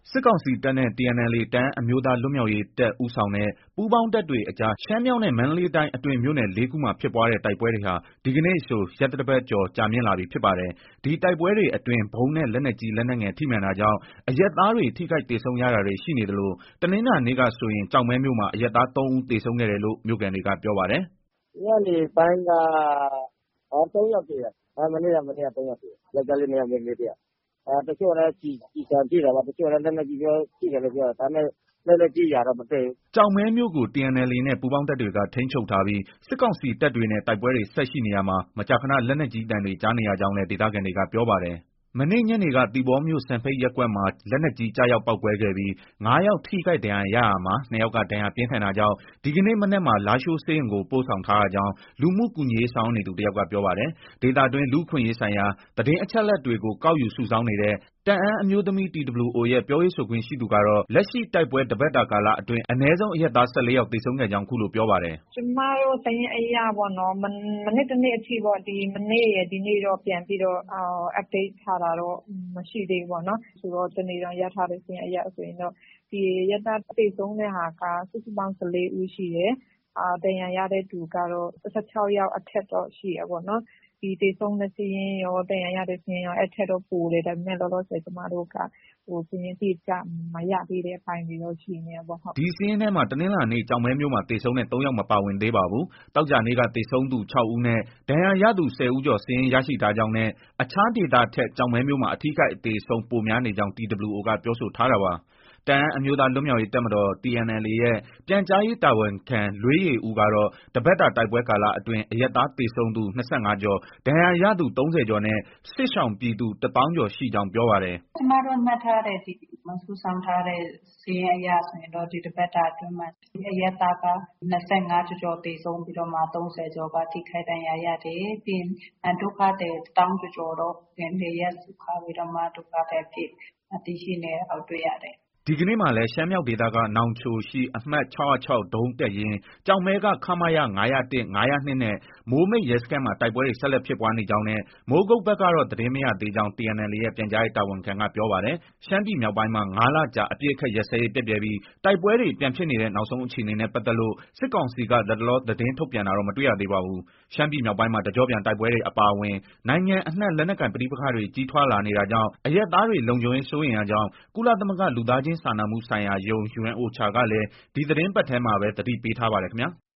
စစ်ကောင်စီတပ်နဲ့ TNLA တအာင်းအမျိုးသားလွတ်မြောက်ရေးတပ်ဦးဆောင်တဲ့ပူးပေါင်းတပ်တွေအကြားရှမ်းမြောက်နဲ့မန္တလေးတိုင်းအတွင်းမြို့နယ် ခုမှာဖြစ်ပွားတဲ့တိုက်ပွဲတွေဟာဒီကနေ့ဆိုရက်သတ္တပတ်ကျော်ကြာမြင့်လာပြီဖြစ်ပါတယ်။ဒီတိုက်ပွဲတွေအတွင်းဗုံးနဲ့လက်နက်ကြီးလက်နက်ငယ်ထိမှန်တာကြောင့်အရပ်သားတွေထိခိုက်သေဆုံးရတာတွေရှိနေသလိုတနင်္လာနေ့ကဆိုရင်ကျောက်မဲမြို့မှာအရပ်သား ဦးသေဆုံးခဲ့တယ်လို့မြို့ခံတွေကပြောပါတယ်။ညနေပိုင်းက ၃ ယောက်သေတယ်။မနေ့က ၃ ယောက်သေတယ်။ယောက်ကျားလေး 2 ယောက်မိန်းကလေး 1 ယောက်။တချို့လည်းကျည်ဆံထိတာပေါ့။တချို့လည်းလက်နက်ကြီးထိတယ်လို့ပြောတယ်။ဒါပေမဲ့လက်နက်ကြီးရာတော့မတွေ့ဘူး။ကျောက်မဲမြို့ကို TNLA နဲ့ပူးပေါင်းတပ်တွေကထိန်းချုပ်ထားပြီးစစ်ကောင်စီတပ်တွေနဲ့တိုက်ပွဲတွေဆက်ရှိနေရာမှာမကြာခဏလက်နက်ကြီးသံတွေကြားနေရကြောင်းလည်းဒေသခံတွေကပြောပါတယ်။မနေ့ညနေကသီပေါမြို့စံဖိတ်ရပ်ကွက်မှာလက်နက်ကြီးကျရောက်ပေါက်ကွဲခဲ့ပြီး ယောက်ထိခိုက်ဒဏ်ရာရရာမှာ 2 ယောက်ကဒဏ်ရာပြင်းထန်တာကြောင့်ဒီကနေ့မနက်မှာလားရှိုးဆေးရုံကိုပို့ဆောင်ထားရကြောင်းလူမှုကူညီရေးဆောင်ရွက်နေသူတယောက်ကပြောပါတယ်။ဒေသတွင်းလူ့အခွင့်အရေးဆိုင်ရာသတင်းအချက်အလက်တွေကိုကောက်ယူစုဆောင်းနေတဲ့တအာင်းအမျိုးသမီး TWO ရဲ့ပြောရေးဆိုခွင့်ရှိသူကတော့လက်ရှိတိုက်ပွဲတပတ်တာကာလအတွင်းအနည်းဆုံးအရပ်သား ယောက်သေဆုံးခဲ့ကြောင်းခုလိုပြောပါတယ်။ကျမတို့စာရင်းအရပေါ့နော်မနေ့တနေ့အထိပေါ့ဒီမနေ့ရယ်ဒီနေ့တော့ပြန်ပြီးတော့update ထားတာတော့မရှိသေးဘူးပေါ့နော်ဆိုတော့တနေ့တော့ရထားတဲ့စာရင်းအရဆိုရင်တော့ဒီအရပ်သားသေဆုံးတဲ့ဟာကစုစုပေါင်း14 ဦးရှိတယ်။ဒဏ်ရာရတဲ့သူကတော့16 ယောက်အထက်တော့ရှိရပေါ့နော်။ဒီသေဆုံးတဲ့စာရင်းရောဒဏ်ရာရတဲ့စာရင်းရောအဲ့ထက်တော့ပိုတယ်ဒါပေမဲ့လောလောဆယ်ကျမတို့ကစာရင်းတိကျမရသေးတဲ့အပိုင်းတွေတော့ရှိနေပေါ့ဟုတ်ဒီစာရင်းထဲမှာတနင်္လာနေ့ကျောက်မဲမြို့မှာသေဆုံးတဲ့3 ယောက်မပါဝင်သေးပါဘူး။တောက်ကြနေ့ကသေဆုံးသူ ဦးနဲ့ဒဏ်ရာရသူ 10 ဦးကျော်စာရင်းရရှိထားကြောင်းနဲ့အခြားဒေသထက်ကျောက်မဲမြို့မှာအထိခိုက်အသေဆုံးပိုများနေကြောင်း TWO ကပြောဆိုထားတာပါ။တအာင်းအမျိုးသားလွတ်မြောက်ရေးတပ်မတော် TNLA ရဲ့ပြန်ကြားရေးတာဝန်ခံလွေးယေဦးကတော့တပတ်တာတိုက်ပွဲကာလအတွင်းအရပ်သားသေဆုံးသူ ကျော်ဒဏ်ရာရသူ ကျော်နဲ့စစ်ရှောင်ပြည်သူ သောင်းကျော်ရှိကြောင်းပြောပါတယ်။ကျမတို့မှတ်ထားတဲ့စုဆောင်းထားတဲ့စာရင်းအရဆိုရင်တော့ဒီတပတ်တာအတွင်းမှာအရပ်သားကကျော်သေဆုံးပြီးတော့မှကျော်ကထိခိုက်ဒဏ်ရာရတယ်ပြီးရင်ဒုက္ခသည်သောင်းကျော်တော့နေရပ်စွန့်ခွာပြီးတော့မှဒုက္ခသည်အဖြစ်တည်ရှိနေတာကိုတွေ့ရတယ်ဒီကနေ့မှာလည်းရှမ်းမြောက်ဒေသကနောင်ချိုရှိအမှတ် ဒုံးတပ်ရင်းကျောက်မဲကခမရ ၅၀၁ ၅၀၂ နဲ့မိုးမိတ်ရဲစခန်းမှာတိုက်ပွဲတွေဆက်လက်ဖြစ်ပွားနေကြောင်းနဲ့မိုးကုတ်ဘက်ကတော့သတင်းမရသေးကြောင်း TNLA ရဲ့ပြန်ကြားရေးတာဝန်ခံကပြောပါတယ်။ရှမ်းပြည်မြောက်ပိုင်းမှာ လကြာအပစ်အခတ်ရပ်စဲရေးပျက်ပြယ်ပြီးတိုက်ပွဲတွေပြန်ဖြစ်နေတဲ့နောက်ဆုံးအခြေအနေနဲ့ပတ်သက်လို့စစ်ကောင်စီကလတ်တလောသတင်းထုတ်ပြန်တာတော့မတွေ့ရသေးပါဘူး။ရှမ်းပြည်မြောက်ပိုင်းမှာတကျော့ပြန်တိုက်ပွဲတွေအပါအဝင်နိုင်ငံအနှံ့လက်နက်ကိုင်ပဋိပက္ခတွေကြီးထွားလာနေတာကြောင့်အရပ်သားတွေလုံခြုံရေးစိုးရိမ်ရကြောင်းကုလသမဂ္ဂလူသားချင်းစာနာမှုဆိုင်ရာရုံး UNOCHA ကလည်းဒီသတင်းပတ်ထဲမှာပဲသတိပေးထားပါတယ်ခင်ဗျာ။